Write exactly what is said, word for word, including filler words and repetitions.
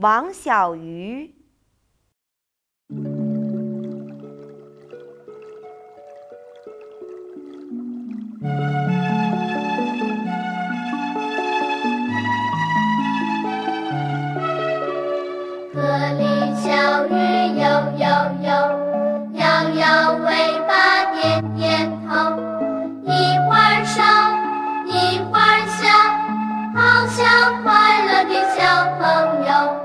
王小鱼。 河里小鱼游游游，摇摇尾巴点点头，一会儿笑，一会儿笑，好像快乐的小朋友。